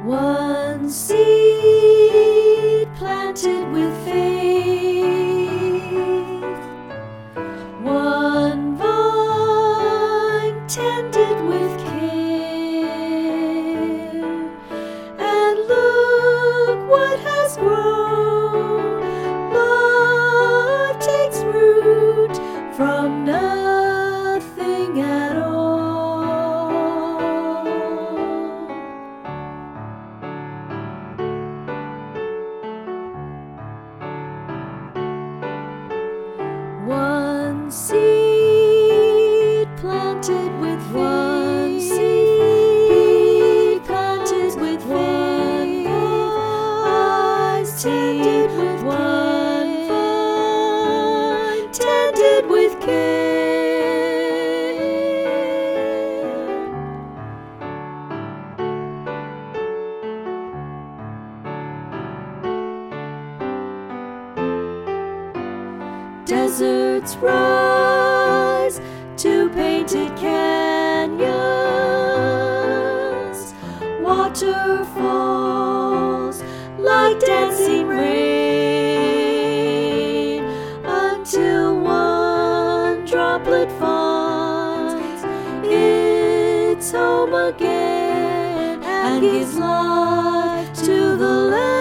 One seed planted with faith, one vine tended with care, and look what has grown. Love takes root from nothing at all. One seed planted with faith, one seed planted with faith, eyes tended with one vine tended with care. Deserts rise to painted canyons, waterfalls like dancing rain, until one droplet finds its home again and gives life to the land.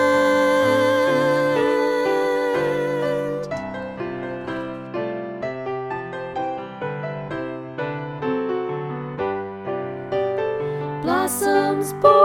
Blossoms born